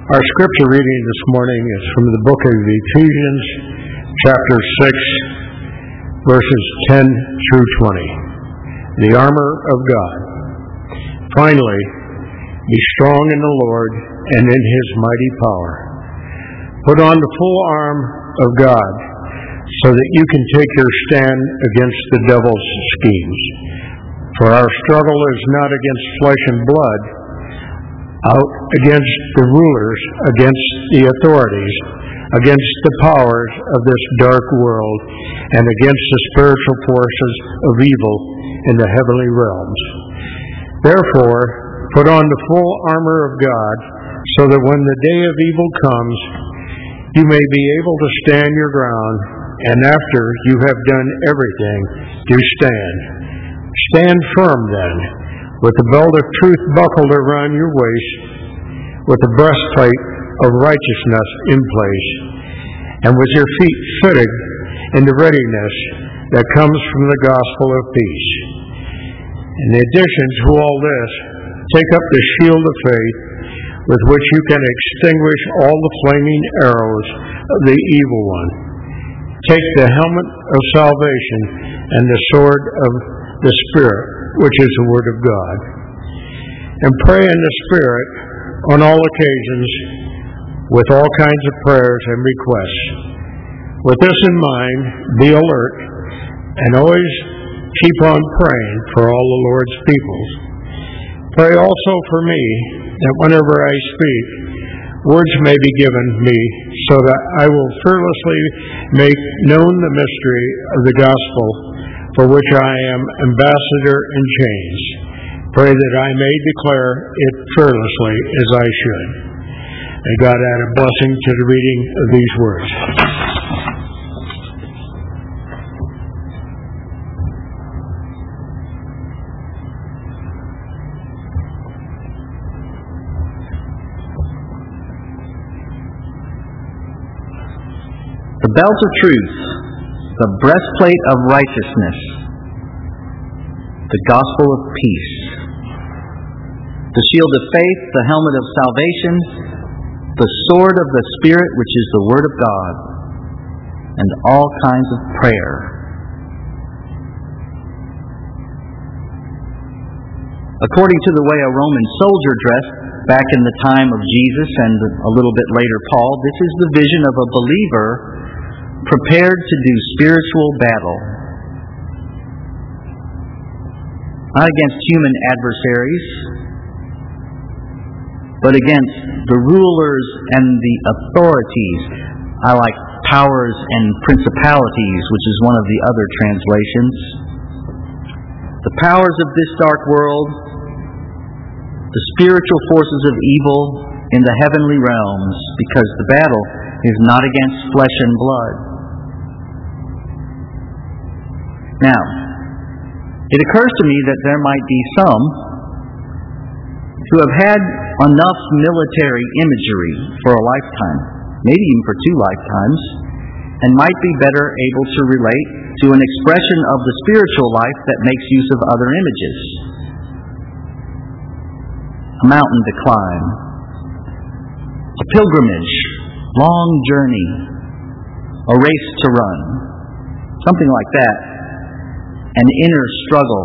Our scripture reading this morning is from the book of Ephesians, chapter 6, verses 10 through 20. The armor of God. Finally, be strong in the Lord and in His mighty power. Put on the full arm of God so that you can take your stand against the devil's schemes. For our struggle is not against flesh and blood, out against the rulers, against the authorities, against the powers of this dark world, and against the spiritual forces of evil in the heavenly realms. Therefore, put on the full armor of God, so that when the day of evil comes, you may be able to stand your ground, and after you have done everything, you stand. Stand firm then, with the belt of truth buckled around your waist, with the breastplate of righteousness in place, and with your feet fitted in the readiness that comes from the gospel of peace. In addition to all this, take up the shield of faith, with which you can extinguish all the flaming arrows of the evil one. Take the helmet of salvation and the sword of the Spirit, which is the Word of God. And pray in the Spirit on all occasions with all kinds of prayers and requests. With this in mind, be alert and always keep on praying for all the Lord's peoples. Pray also for me, that whenever I speak, words may be given me, so that I will fearlessly make known the mystery of the gospel, for which I am ambassador in chains. Pray that I may declare it fearlessly as I should. May God add a blessing to the reading of these words. The belt of truth, the breastplate of righteousness, the gospel of peace, the shield of faith, the helmet of salvation, the sword of the Spirit, which is the Word of God, and all kinds of prayer. According to the way a Roman soldier dressed back in the time of Jesus and a little bit later Paul, this is the vision of a believer prepared to do spiritual battle. Not against human adversaries, but against the rulers and the authorities. I like powers and principalities, which is one of the other translations. The powers of this dark world, the spiritual forces of evil in the heavenly realms, because the battle is not against flesh and blood. Now, it occurs to me that there might be some who have had enough military imagery for a lifetime, maybe even for 2 lifetimes, and might be better able to relate to an expression of the spiritual life that makes use of other images. A mountain to climb, a pilgrimage, long journey, a race to run, something like that. An inner struggle.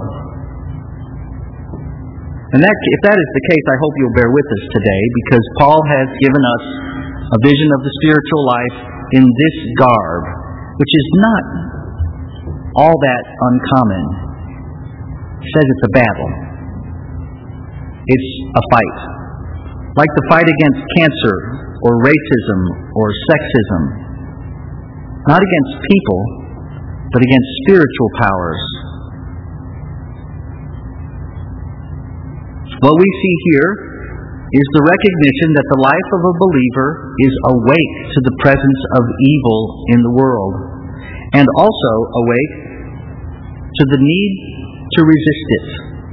And if that is the case, I hope you'll bear with us today, because Paul has given us a vision of the spiritual life in this garb, which is not all that uncommon. He says it's a battle. It's a fight. Like the fight against cancer, or racism, or sexism. Not against people, but against spiritual powers. What we see here is the recognition that the life of a believer is awake to the presence of evil in the world, and also awake to the need to resist it,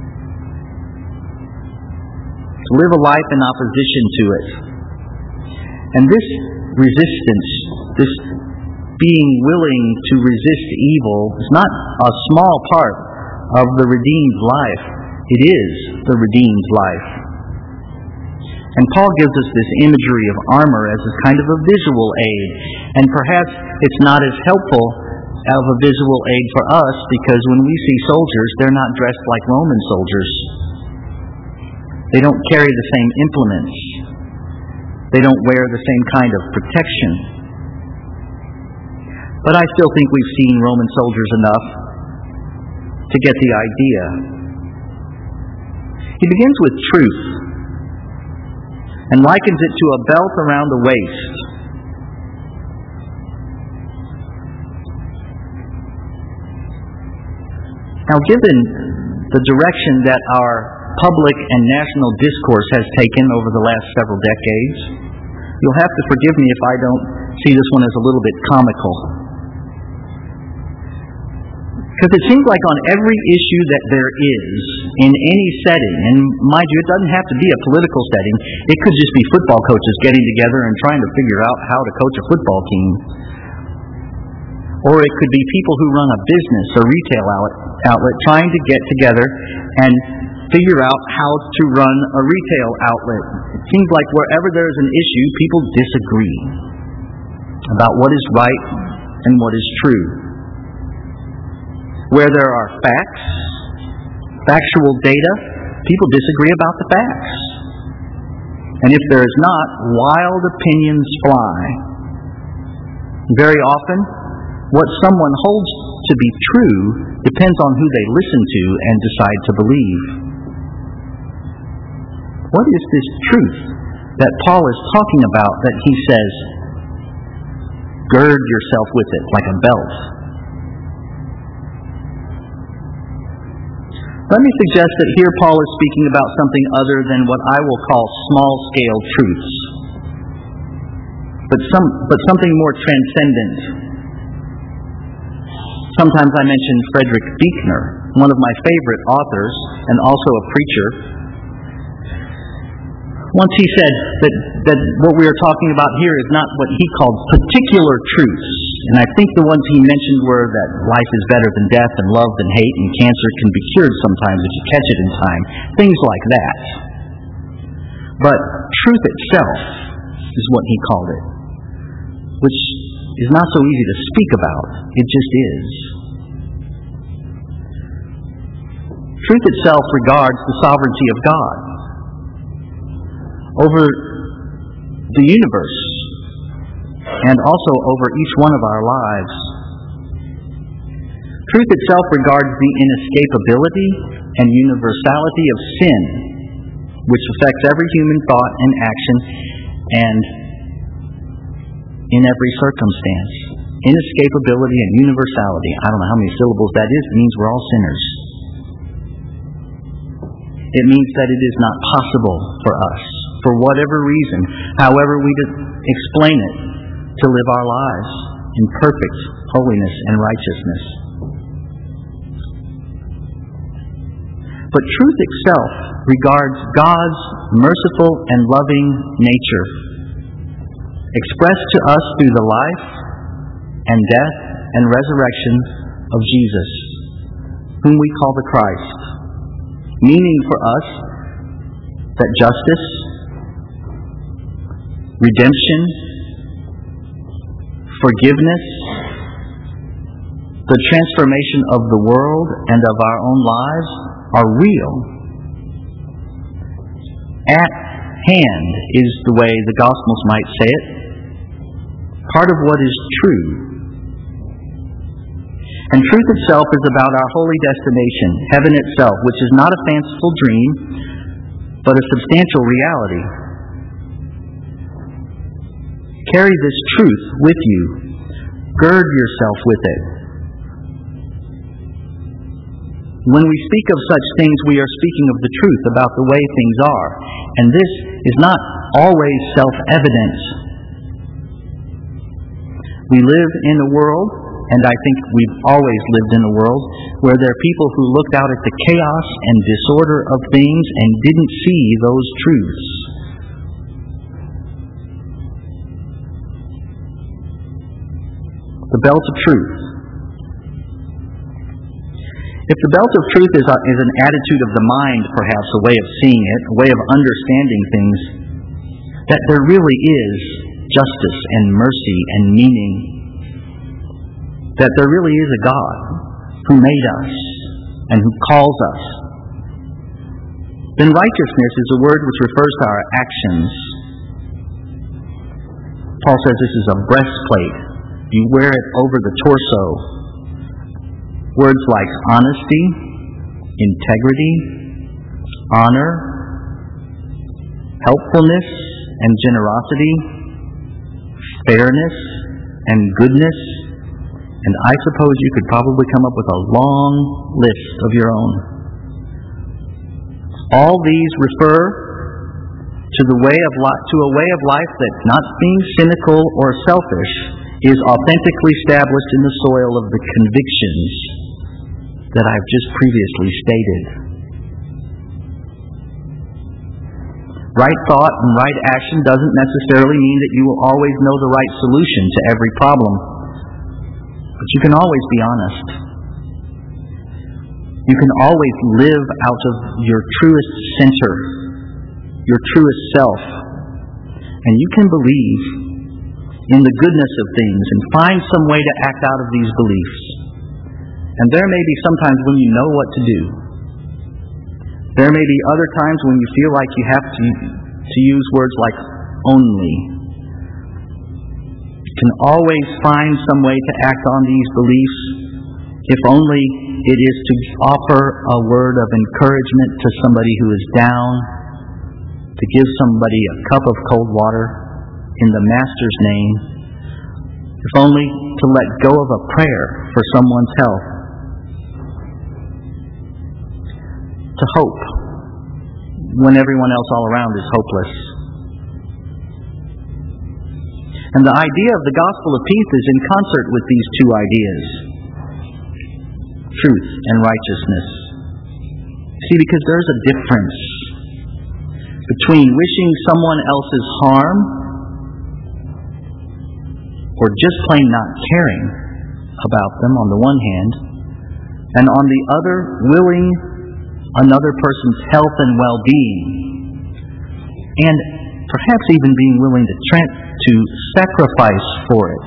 to live a life in opposition to it. And this resistance, this being willing to resist evil, is not a small part of the redeemed life. It is the redeemed life. And Paul gives us this imagery of armor as a kind of a visual aid. And perhaps it's not as helpful of a visual aid for us because when we see soldiers, they're not dressed like Roman soldiers. They don't carry the same implements. They don't wear the same kind of protection. But I still think we've seen Roman soldiers enough to get the idea. He begins with truth and likens it to a belt around the waist. Now, given the direction that our public and national discourse has taken over the last several decades, you'll have to forgive me if I don't see this one as a little bit comical. Because it seems like on every issue that there is, in any setting, and mind you, it doesn't have to be a political setting, it could just be football coaches getting together and trying to figure out how to coach a football team. Or it could be people who run a business or retail outlet trying to get together and figure out how to run a retail outlet. It seems like wherever there's an issue, people disagree about what is right and what is true. Where there are facts, factual data, people disagree about the facts. And if there is not, wild opinions fly. Very often, what someone holds to be true depends on who they listen to and decide to believe. What is this truth that Paul is talking about that he says, gird yourself with it like a belt? Let me suggest that here Paul is speaking about something other than what I will call small-scale truths, but something more transcendent. Sometimes I mention Frederick Buechner, one of my favorite authors and also a preacher. Once he said that what we are talking about here is not what he called particular truths. And I think the ones he mentioned were that life is better than death and love than hate and cancer can be cured sometimes if you catch it in time. Things like that. But truth itself is what he called it, which is not so easy to speak about. It just is. Truth itself regards the sovereignty of God over the universe and also over each one of our lives. Truth itself regards the inescapability and universality of sin, which affects every human thought and action and in every circumstance. Inescapability and universality. I don't know how many syllables that is. It means we're all sinners. It means that it is not possible for us, for whatever reason, however we explain it, to live our lives in perfect holiness and righteousness. But truth itself regards God's merciful and loving nature, expressed to us through the life and death and resurrection of Jesus, whom we call the Christ, meaning for us that justice, redemption, forgiveness, the transformation of the world and of our own lives are real. At hand is the way the Gospels might say it. Part of what is true. And truth itself is about our holy destination, heaven itself, which is not a fanciful dream, but a substantial reality. Carry this truth with you. Gird yourself with it. When we speak of such things, we are speaking of the truth about the way things are. And this is not always self-evident. We live in a world, and I think we've always lived in a world, where there are people who looked out at the chaos and disorder of things and didn't see those truths. The belt of truth. If the belt of truth is an attitude of the mind, perhaps, a way of seeing it, a way of understanding things, that there really is justice and mercy and meaning, that there really is a God who made us and who calls us, then righteousness is a word which refers to our actions. Paul says this is a breastplate. You wear it over the torso. Words like honesty, integrity, honor, helpfulness and generosity, fairness and goodness, and I suppose you could probably come up with a long list of your own. All these refer to a way of life that, not being cynical or selfish, is authentically established in the soil of the convictions that I've just previously stated. Right thought and right action doesn't necessarily mean that you will always know the right solution to every problem, but you can always be honest. You can always live out of your truest center, your truest self, and you can believe in the goodness of things and find some way to act out of these beliefs. And there may be sometimes when you know what to do. There may be other times when you feel like you have to use words like only. You can always find some way to act on these beliefs, if only it is to offer a word of encouragement to somebody who is down, to give somebody a cup of cold water in the Master's name, if only to let go of a prayer for someone's health, to hope when everyone else all around is hopeless. And the idea of the gospel of peace is in concert with these two ideas, truth and righteousness. See, because there's a difference between wishing someone else's harm or just plain not caring about them on the one hand, and on the other, willing another person's health and well-being, and perhaps even being willing to sacrifice for it.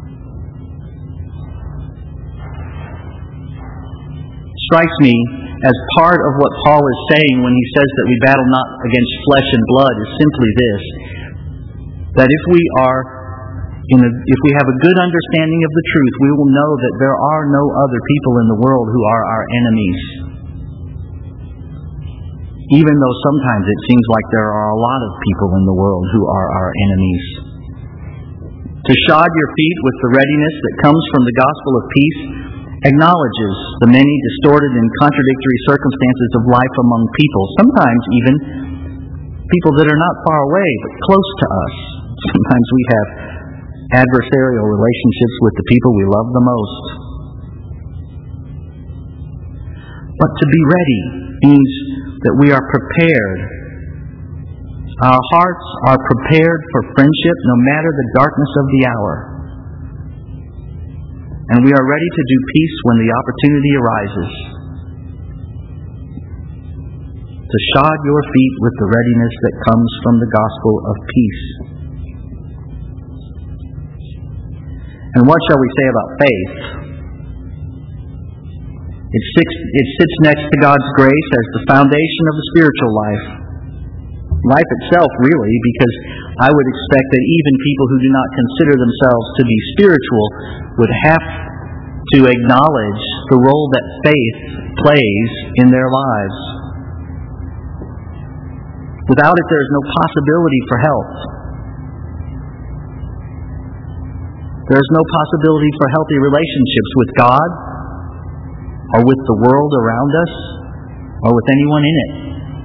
Strikes me as part of what Paul is saying when he says that we battle not against flesh and blood is simply this, that if we have a good understanding of the truth, we will know that there are no other people in the world who are our enemies. Even though sometimes it seems like there are a lot of people in the world who are our enemies. To shod your feet with the readiness that comes from the gospel of peace acknowledges the many distorted and contradictory circumstances of life among people, sometimes even people that are not far away but close to us. Sometimes we have adversarial relationships with the people we love the most. But to be ready means that we are prepared. Our hearts are prepared for friendship no matter the darkness of the hour. And we are ready to do peace when the opportunity arises. To shod your feet with the readiness that comes from the gospel of peace. And what shall we say about faith? It sits next to God's grace as the foundation of the spiritual life. Life itself, really, because I would expect that even people who do not consider themselves to be spiritual would have to acknowledge the role that faith plays in their lives. Without it, there is no possibility for health. There is no possibility for healthy relationships with God, or with the world around us, or with anyone in it.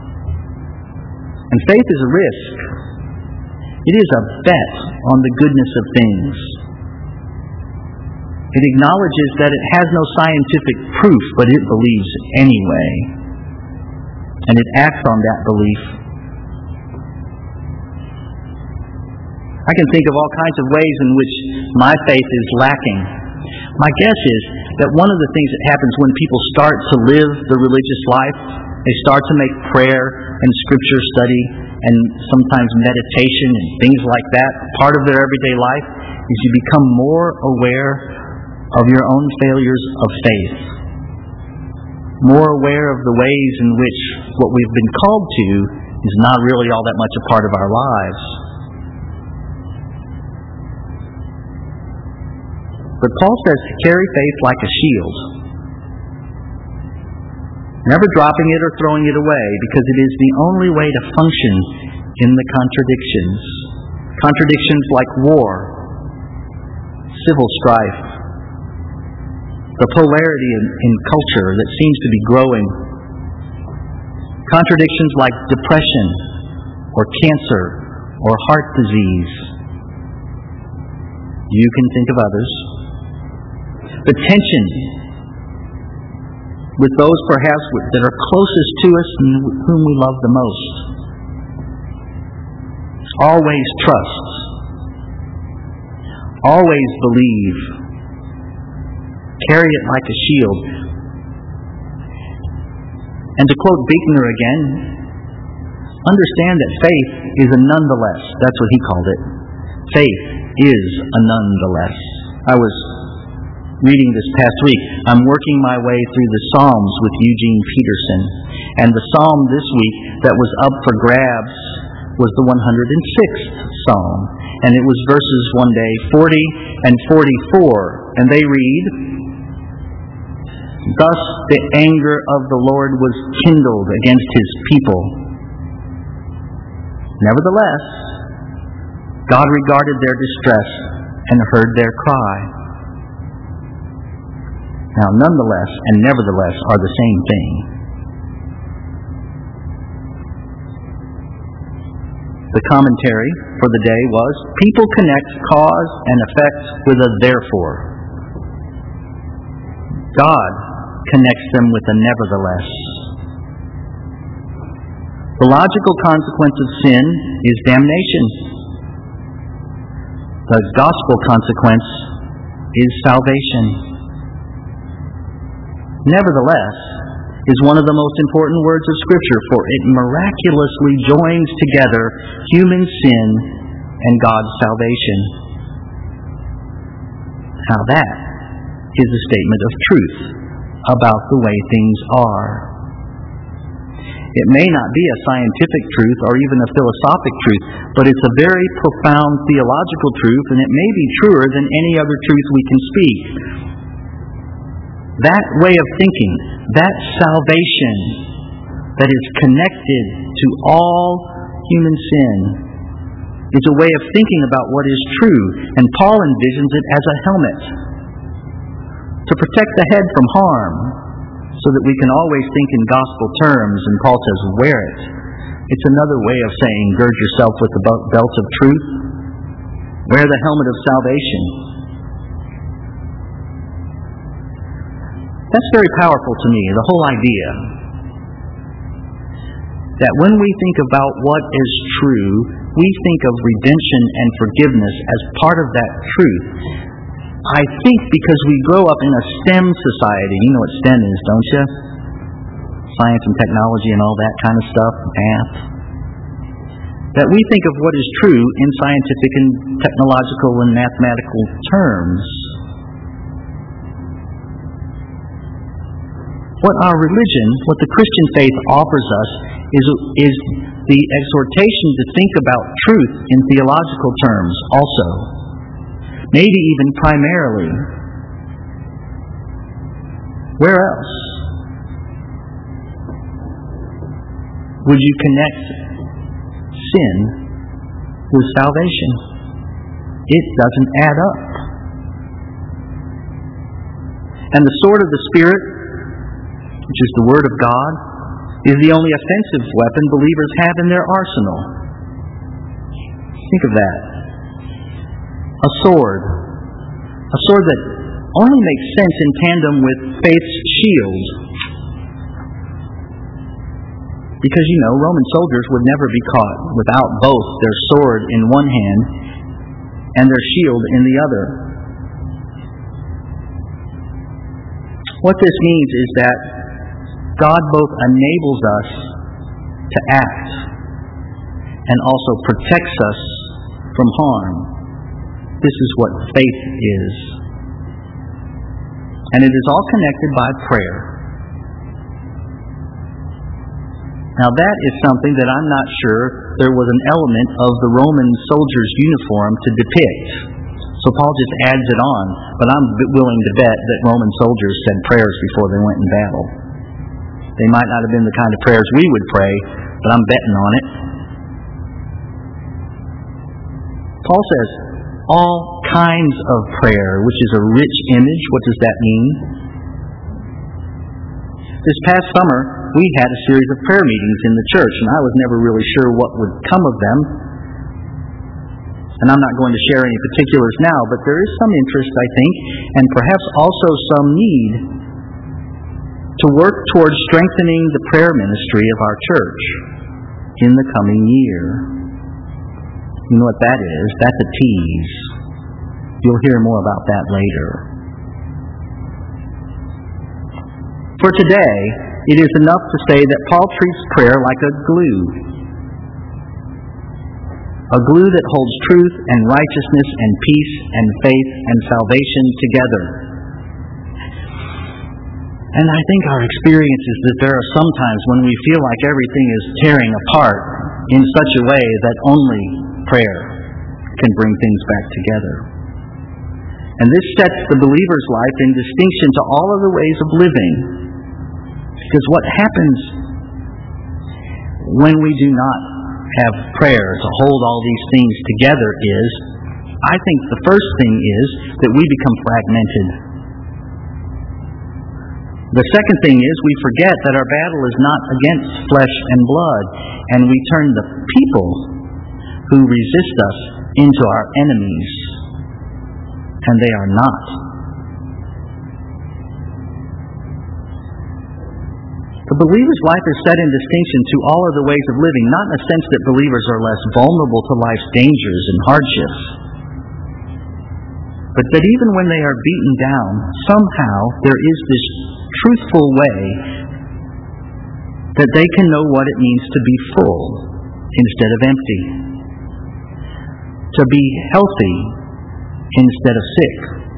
And faith is a risk. It is a bet on the goodness of things. It acknowledges that it has no scientific proof, but it believes anyway. And it acts on that belief. I can think of all kinds of ways in which my faith is lacking. My guess is that one of the things that happens when people start to live the religious life, they start to make prayer and scripture study and sometimes meditation and things like that, part of their everyday life, is you become more aware of your own failures of faith. More aware of the ways in which what we've been called to is not really all that much a part of our lives. But Paul says to carry faith like a shield, never dropping it or throwing it away, because it is the only way to function in the contradictions. Contradictions like war, civil strife, the polarity in culture that seems to be growing, contradictions like depression or cancer or heart disease. You can think of others. The tension with those perhaps that are closest to us and whom we love the most. Always trust. Always believe. Carry it like a shield. And to quote Buechner again, understand that faith is a nonetheless. That's what he called it. Faith is a nonetheless. I was reading this past week. I'm working my way through the Psalms with Eugene Peterson. And the psalm this week that was up for grabs was the 106th Psalm. And it was verses 40 and 44. And they read, "Thus the anger of the Lord was kindled against his people. Nevertheless, God regarded their distress and heard their cry." Now, nonetheless and nevertheless are the same thing. The commentary for the day was, people connect cause and effect with a therefore. God connects them with a nevertheless. The logical consequence of sin is damnation. The gospel consequence is salvation. Nevertheless is one of the most important words of Scripture, for it miraculously joins together human sin and God's salvation. Now that is a statement of truth about the way things are. It may not be a scientific truth or even a philosophic truth, but it's a very profound theological truth, and it may be truer than any other truth we can speak. That way of thinking, that salvation that is connected to all human sin, is a way of thinking about what is true, and Paul envisions it as a helmet to protect the head from harm, so that we can always think in gospel terms, and Paul says, wear it. It's another way of saying, gird yourself with the belt of truth, wear the helmet of salvation. That's very powerful to me, the whole idea that when we think about what is true, we think of redemption and forgiveness as part of that truth. I think because we grow up in a STEM society, you know what STEM is, don't you? Science and technology and all that kind of stuff, math. That we think of what is true in scientific and technological and mathematical terms. What our religion, what the Christian faith offers us, is the exhortation to think about truth in theological terms also. Maybe even primarily. Where else would you connect sin with salvation? It doesn't add up. And the sword of the Spirit, which is the Word of God, is the only offensive weapon believers have in their arsenal. Think of that. A sword that only makes sense in tandem with faith's shield. Because, you know, Roman soldiers would never be caught without both their sword in one hand and their shield in the other. What this means is that God both enables us to act and also protects us from harm. This is what faith is. And it is all connected by prayer. Now that is something that I'm not sure there was an element of the Roman soldier's uniform to depict. So Paul just adds it on, but I'm willing to bet that Roman soldiers said prayers before they went in battle. They might not have been the kind of prayers we would pray, but I'm betting on it. Paul says, all kinds of prayer, which is a rich image. What does that mean? This past summer, we had a series of prayer meetings in the church, and I was never really sure what would come of them. And I'm not going to share any particulars now, but there is some interest, I think, and perhaps also some need to work towards strengthening the prayer ministry of our church in the coming year. You know what that is? That's a tease. You'll hear more about that later. For today, it is enough to say that Paul treats prayer like a glue. A glue that holds truth and righteousness and peace and faith and salvation together. And I think our experience is that there are some times when we feel like everything is tearing apart in such a way that only prayer can bring things back together. And this sets the believer's life in distinction to all other ways of living. Because what happens when we do not have prayer to hold all these things together is, I think the first thing is that we become fragmented. The second thing is we forget that our battle is not against flesh and blood, and we turn the people who resist us into our enemies, and they are not. The believer's life is set in distinction to all other ways of living, not in a sense that believers are less vulnerable to life's dangers and hardships, but that even when they are beaten down, somehow there is this truthful way that they can know what it means to be full instead of empty, to be healthy instead of sick,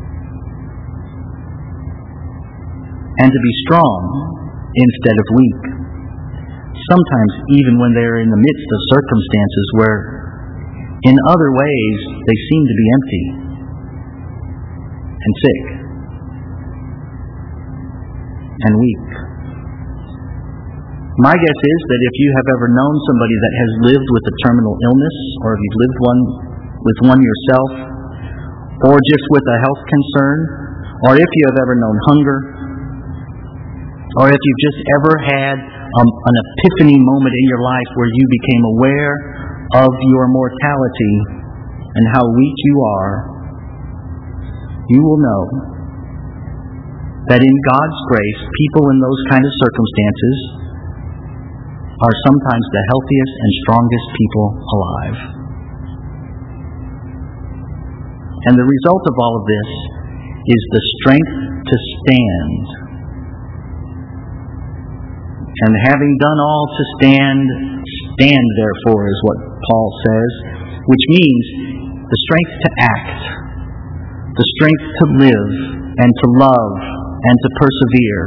and to be strong instead of weak. Sometimes even when they are in the midst of circumstances where in other ways they seem to be empty and sick and weak. My guess is that if you have ever known somebody that has lived with a terminal illness, or if you've lived with one yourself, or just with a health concern, or if you have ever known hunger, or if you've just ever had an epiphany moment in your life where you became aware of your mortality and how weak you are, you will know that in God's grace, people in those kind of circumstances are sometimes the healthiest and strongest people alive. And the result of all of this is the strength to stand. And having done all to stand, stand therefore is what Paul says, which means the strength to act, the strength to live and to love and to persevere,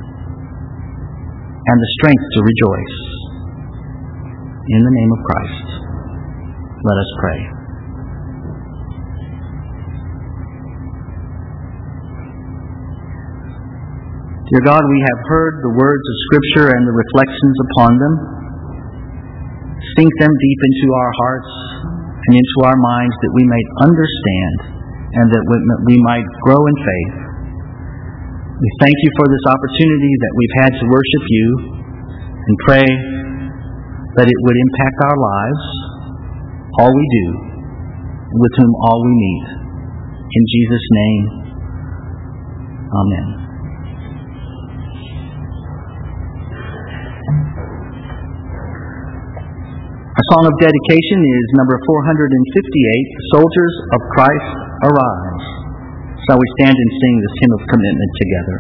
and the strength to rejoice. In the name of Christ, let us pray. Dear God, we have heard the words of Scripture and the reflections upon them. Sink them deep into our hearts and into our minds that we may understand and that we might grow in faith. We thank you for this opportunity that we've had to worship you and pray that it would impact our lives, all we do, with whom all we meet. In Jesus' name, amen. Our song of dedication is number 458, Soldiers of Christ Arise. Shall we stand and sing this hymn of commitment together?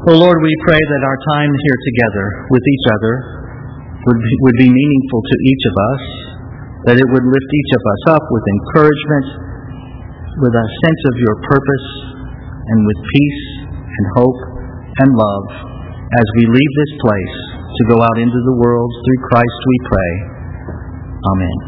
Oh Lord, we pray that our time here together with each other would be meaningful to each of us, that it would lift each of us up with encouragement, with a sense of your purpose, and with peace and hope and love as we leave this place to go out into the world. Through Christ we pray. Amen.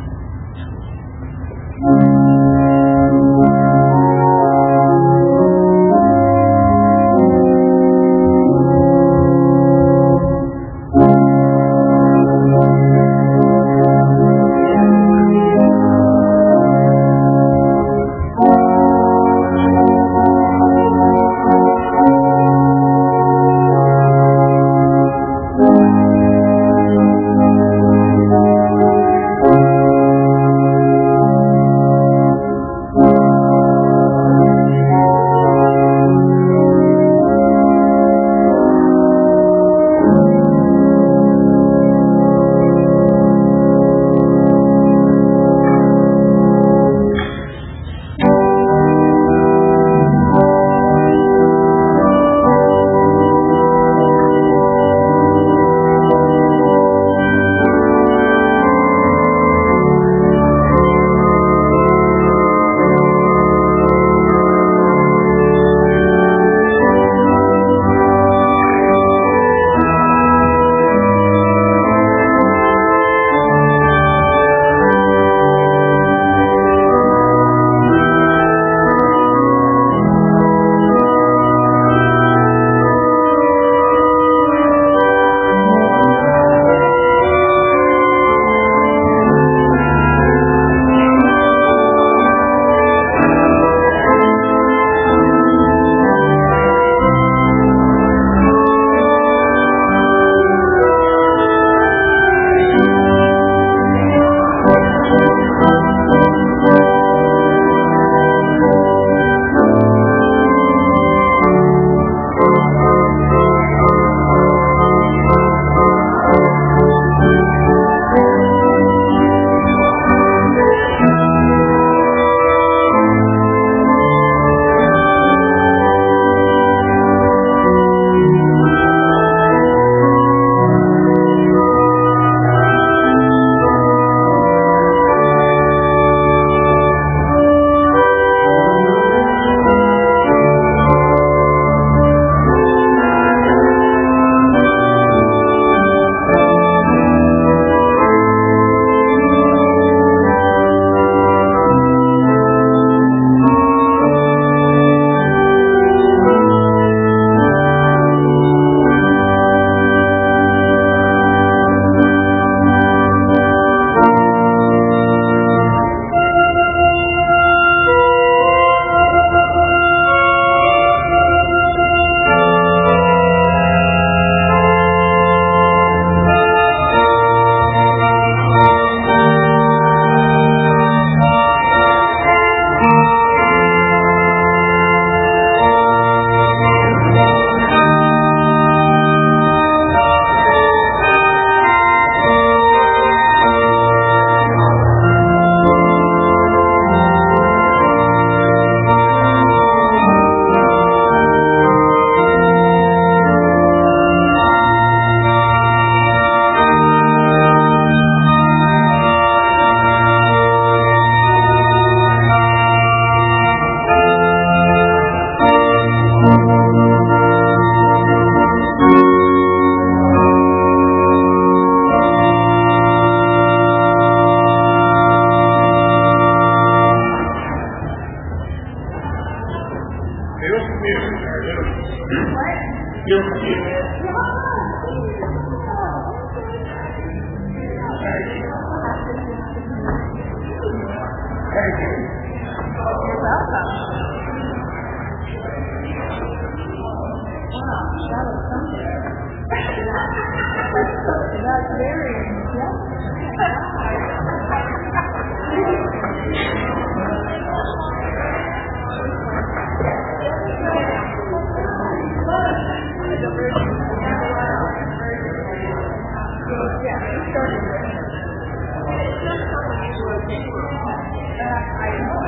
I